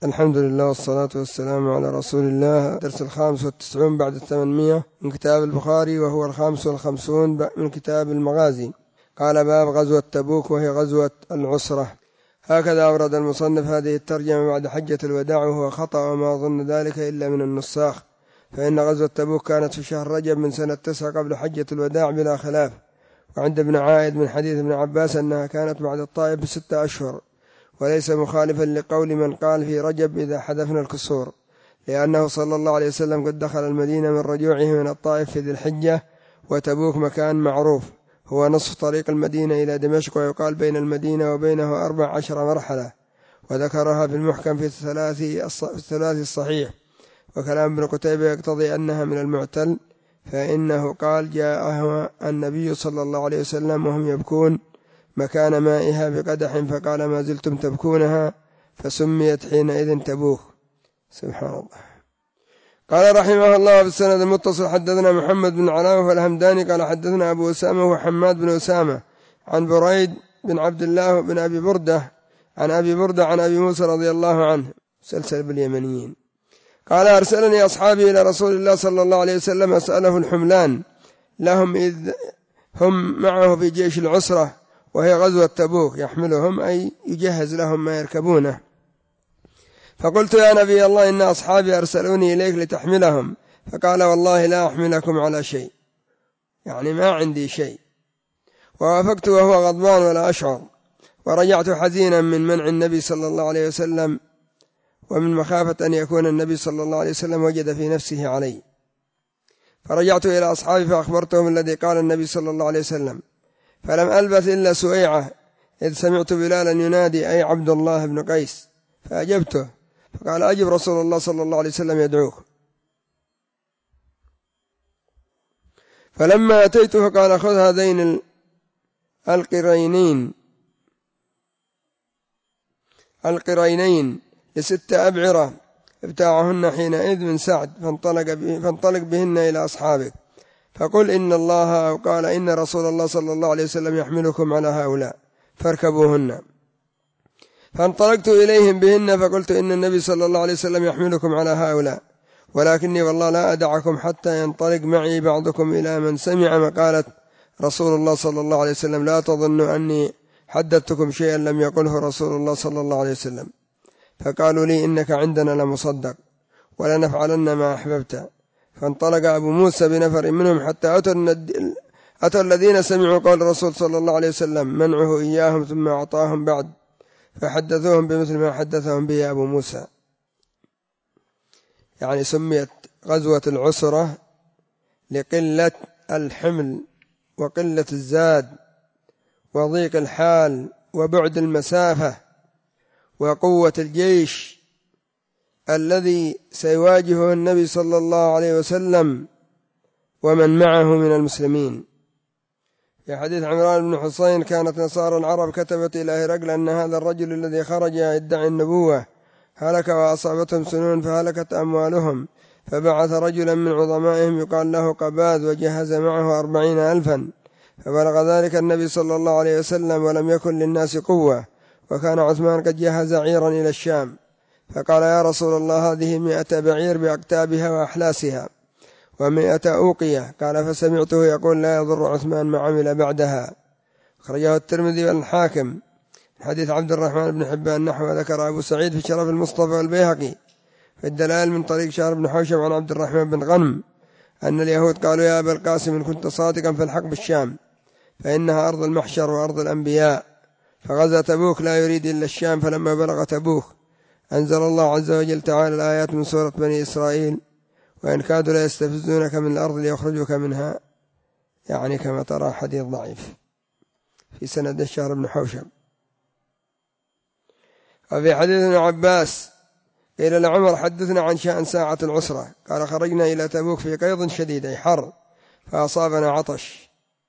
الحمد لله والصلاة والسلام على رسول الله. درس 95 بعد 800 من كتاب البخاري، وهو 55 من كتاب المغازي. قال: باب غزوة تبوك، وهي غزوة العسرة. هكذا أورد المصنف هذه الترجمة بعد حجة الوداع، وهو خطأ، وما أظن ذلك إلا من النساخ، فإن غزوة تبوك كانت في شهر رجب من سنة 9 قبل حجة الوداع بلا خلاف. وعند ابن عائد من حديث ابن عباس أنها كانت بعد الطائف ب6 أشهر، وليس مخالفا لقول من قال في رجب إذا حذفنا الكسور، لأنه صلى الله عليه وسلم قد دخل المدينة من رجوعه من الطائف في ذي الحجة، وتبوك مكان معروف هو نصف طريق المدينة إلى دمشق، ويقال بين المدينة وبينه 14 مرحلة، وذكرها في المحكم في الثلاث الصحيح. وكلام ابن قتيبة يقتضي أنها من المعتل، فإنه قال: جاءها النبي صلى الله عليه وسلم وهم يبكون مكان مائها بقدح، فقال: ما زلتم تبكونها، فسميت حينئذ تبوك. سبحان الله. قال رحمه الله: في السند المتصل حدثنا محمد بن علاوة الهمداني قال حدثنا أبو أسامة وحماد بن أسامة عن بريد بن عبد الله بن أبي بردة عن أبي بردة عن أبي موسى رضي الله عنه، سلسل باليمنيين. قال: أرسلني أصحابي إلى رسول الله صلى الله عليه وسلم أسأله الحملان لهم إذ هم معه في جيش العسرة، وهي غزوة تبوك، يحملهم أي يجهز لهم ما يركبونه. فقلت: يا نبي الله، إن أصحابي أرسلوني إليك لتحملهم. فقال: والله لا أحملكم على شيء، يعني ما عندي شيء. ووافقت وهو غضبان ولا أشعر، ورجعت حزينا من منع النبي صلى الله عليه وسلم، ومن مخافة أن يكون النبي صلى الله عليه وسلم وجد في نفسه علي. فرجعت إلى أصحابي فأخبرتهم الذي قال النبي صلى الله عليه وسلم، فلم ألبث إلا سويعة إذ سمعت بلالا ينادي: أي عبد الله بن قيس. فأجبته، فقال: أجب، رسول الله صلى الله عليه وسلم يدعوك. فلما أتيت فقال: خذ هذين القرينين ل6 أبعرة ابتاعهن حينئذ من سعد، فانطلق بهن إلى أصحابك، فقل إن الله، أو قال إن رسول الله صلى الله عليه وسلم يحملكم على هؤلاء، فاركبوهن. فانطلقت إليهم بهن فقلت: إن النبي صلى الله عليه وسلم يحملكم على هؤلاء، ولكني والله لا أدعكم حتى ينطلق معي بعضكم إلى من سمع مقالة رسول الله صلى الله عليه وسلم. لا تظنوا أني حدثتكم شيئا لم يقله رسول الله صلى الله عليه وسلم. فقالوا لي: إنك عندنا لمصدق، ولنفعلن ما أحببت. فانطلق أبو موسى بنفر منهم حتى أتوا الذين سمعوا قول الرسول صلى الله عليه وسلم منعه إياهم، ثم أعطاهم بعد، فحدثوهم بمثل ما حدثهم به أبو موسى. يعني سميت غزوة العسرة لقلة الحمل وقلة الزاد وضيق الحال وبعد المسافة وقوة الجيش الذي سيواجهه النبي صلى الله عليه وسلم ومن معه من المسلمين. في حديث عمران بن حصين: كانت نصارى العرب كتبت إلى هرقل أن هذا الرجل الذي خرج يدعي النبوة هلك وأصابتهم سنون فهلكت أموالهم، فبعث رجلا من عظمائهم يقال له قباذ، وجهز معه 40,000. فبلغ ذلك النبي صلى الله عليه وسلم، ولم يكن للناس قوة، وكان عثمان قد جهز عيرا إلى الشام. فقال: يا رسول الله، هذه 100 بعير بأكتابها وأحلاسها، و100 أوقية. قال: فسمعته يقول: لا يضر عثمان ما عمل بعدها. أخرجه الترمذي والحاكم. حديث عبد الرحمن بن حبان نحو ذكر أبو سعيد في شرف المصطفى والبيهقي في الدلائل من طريق شهر بن حوشب عن عبد الرحمن بن غنم أن اليهود قالوا: يا أبا القاسم، إن كنت صادقا فالحق بالشام، فإنها أرض المحشر وأرض الأنبياء. فغزا تبوك لا يريد إلا الشام. فلما بلغ تبوك أنزل الله عز وجل تعالى الآيات من سورة بني إسرائيل: وإن كادوا لا يستفزونك من الأرض ليخرجوك منها، يعني كما ترى حديث ضعيف في سند الشهر بن حوشب. وفي حديث ابن عباس قيل لعمر: حدثنا عن شأن ساعة العسرة. قال: خرجنا إلى تبوك في قيض شديد، أي حر، فأصابنا عطش.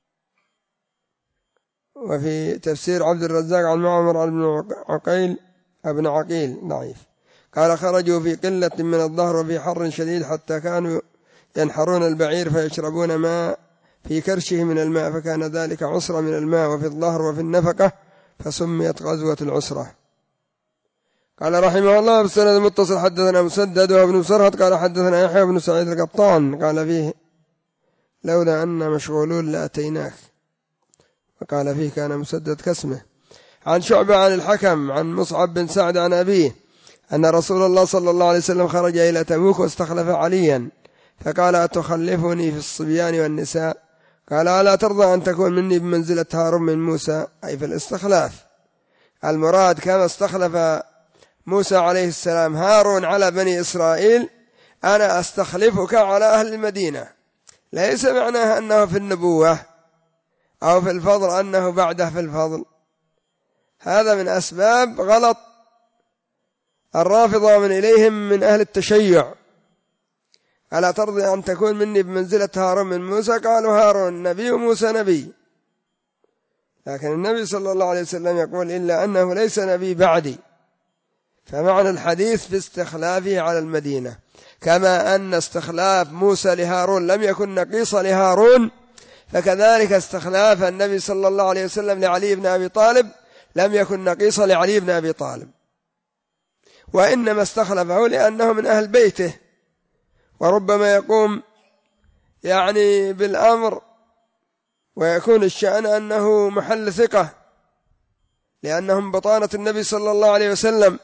وفي تفسير عبد الرزاق عن معمر بن عقيل ضعيف، قال: خرجوا في قلة من الظهر وفي حر شديد، حتى كانوا ينحرون البعير فيشربون ماء في كرشه من الماء، فكان ذلك عسرة من الماء وفي الظهر وفي النفقة، فسميت غزوة العسرة. قال رحمه الله بالسند المتصل حدثنا مسدد وابن مسرهد قال حدثنا يحيى بن سعيد القطان قال فيه لولا أن مشغولون لأتيناك، وقال فيه كان مسدد كاسمه. عن شعبة عن الحكم عن مصعب بن سعد عن أبيه أن رسول الله صلى الله عليه وسلم خرج إلى تبوك واستخلف عليا فقال أتخلفني في الصبيان والنساء؟ قال ألا ترضى أن تكون مني بمنزلة هارون من موسى، أي في الاستخلاف. المراد كما استخلف موسى عليه السلام هارون على بني إسرائيل أنا أستخلفك على أهل المدينة، ليس معناها أنه في النبوة أو في الفضل أنه بعده في الفضل. هذا من أسباب غلط الرافضة من إليهم من أهل التشيع. ألا ترضي أن تكون مني بمنزلة هارون من موسى؟ قالوا هارون نبي وموسى نبي، لكن النبي صلى الله عليه وسلم يقول إلا أنه ليس نبي بعدي، فمعنى الحديث في استخلافه على المدينة، كما أن استخلاف موسى لهارون لم يكن نقيص لهارون، فكذلك استخلاف النبي صلى الله عليه وسلم لعلي بن أبي طالب لم يكن نقيص لعلي بن أبي طالب، وإنما استخلفه لأنه من أهل بيته، وربما يقوم يعني بالأمر ويكون الشأن أنه محل ثقة لأنهم بطانة النبي صلى الله عليه وسلم.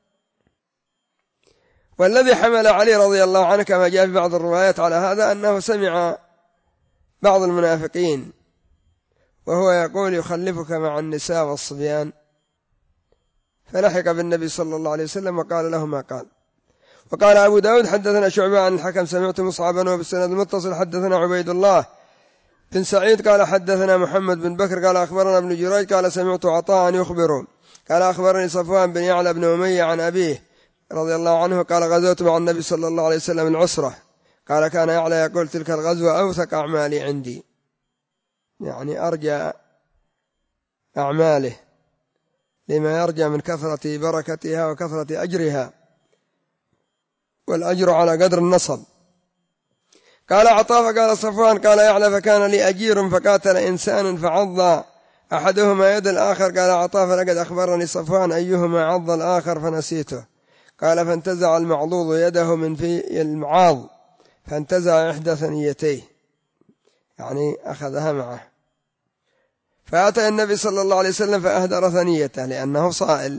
والذي حمل علي رضي الله عنه كما جاء في بعض الروايات على هذا أنه سمع بعض المنافقين وهو يقول يخلفك مع النساء والصبيان، فلحق بالنبي صلى الله عليه وسلم وقال له ما قال. وقال أبو داود حدثنا شعبة عن الحكم سمعت مصعبا وبالسند المتصل حدثنا عبيد الله بن سعيد قال حدثنا محمد بن بكر قال أخبرنا ابن جريج قال سمعت عطاء يخبر قال أخبرني صفوان بن يعلى بن أمية عن أبيه رضي الله عنه قال غزوت مع النبي صلى الله عليه وسلم العسرة، قال كان يعلى يقول تلك الغزوة أوثق أعمالي عندي، يعني أرجى أعماله لما يرجى من كثرة بركتها وكثرة أجرها، والأجر على قدر النصب. قال عطاء قال صفوان قال يعلى فكان لي أجير فقاتل إنسان فعض أحدهما يد الآخر، قال عطاء فلقد أخبرني صفوان أيهما عض الآخر فنسيته، قال فانتزع المعضوض يده من في المعاض فانتزع إحدى ثنيتيه، يعني أخذها معه، فأتى النبي صلى الله عليه وسلم فأهدر ثنيته لأنه صائل،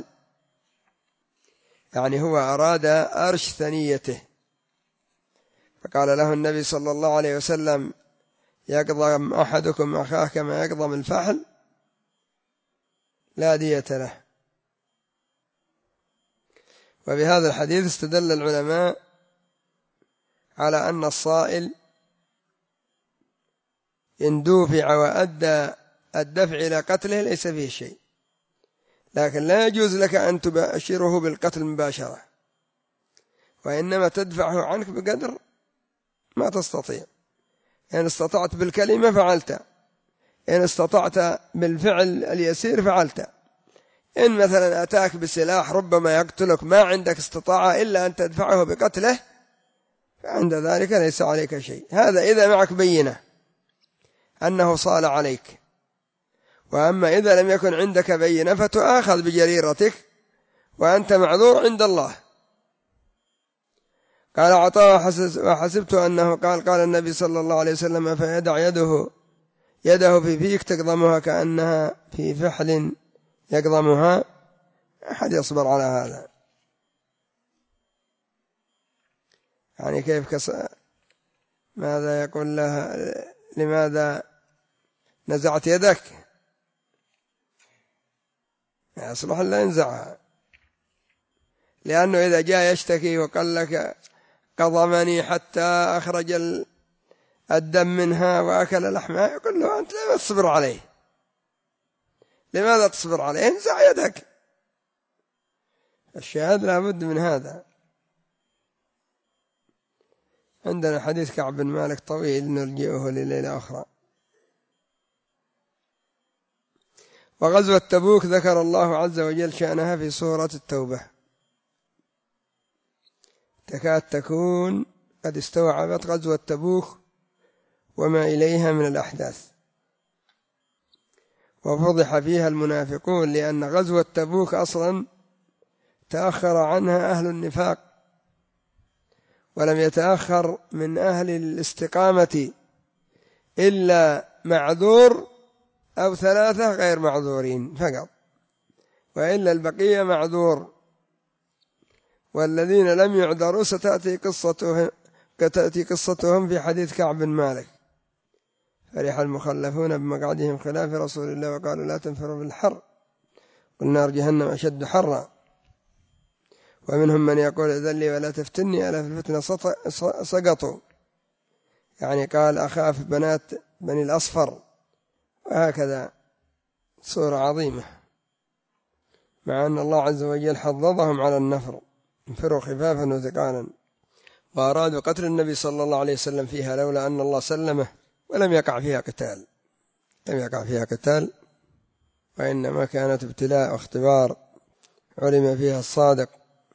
يعني هو أراد أرش ثنيته، فقال له النبي صلى الله عليه وسلم يقضم أحدكم أخاه كما يقضم الفحل لا دية له. وبهذا الحديث استدل العلماء على أن الصائل إن دفع وأدى الدفع إلى قتله ليس فيه شيء، لكن لا يجوز لك أن تباشره بالقتل مباشرة، وإنما تدفعه عنك بقدر ما تستطيع. إن استطعت بالكلمة فعلت، إن استطعت بالفعل اليسير فعلت. إن مثلا أتاك بسلاح ربما يقتلك ما عندك استطاعة إلا أن تدفعه بقتله، فعند ذلك ليس عليك شيء، هذا إذا معك بينة أنه صال عليك. وأما إذا لم يكن عندك بينة فتؤاخذ بجريرتك وأنت معذور عند الله. قال عطاء وحسبت أنه قال النبي صلى الله عليه وسلم فيدع يده في فيك تقضمها كأنها في فحل يقضمها، أحد يصبر على هذا؟ يعني كيف ماذا يقول لها لماذا نزعت يدك؟ يصلح لا ينزعها، لأنه إذا جاء يشتكي وقال لك قضمني حتى أخرج الدم منها وأكل لحمها، يقول له أنت لماذا تصبر عليه؟ لماذا تصبر عليه؟ انزع يدك. الشاهد لابد من هذا. عندنا حديث كعب بن مالك طويل نرجئه لليلة أخرى. وغزوة تبوك ذكر الله عز وجل شأنها في سورة التوبة، تكاد تكون قد استوعبت غزوة تبوك وما إليها من الأحداث، وفضح فيها المنافقون، لأن غزوة تبوك أصلا تأخر عنها أهل النفاق، ولم يتأخر من أهل الاستقامة إلا معذور أو ثلاثة غير معذورين فقط، وإلا البقية معذور. والذين لم يعذروا ستأتي قصتهم في حديث كعب بن مالك. فرح المخلفون بمقعدهم خلاف رسول الله وقالوا لا تنفروا بالحر، قل نار جهنم أشد حرا. ومنهم من يقول إذن لي ولا تفتني، ألا في الفتنة سقطوا، يعني قال أخاف بنات بني الأصفر. وهكذا صورة عظيمة، مع أن الله عز وجل حضضهم على النفر، انفروا خفافا وثقالا، وأرادوا قتل النبي صلى الله عليه وسلم فيها لولا أن الله سلمه ولم يقع فيها قتال، لم يقع فيها قتال، وإنما كانت ابتلاء واختبار علم فيها الصادق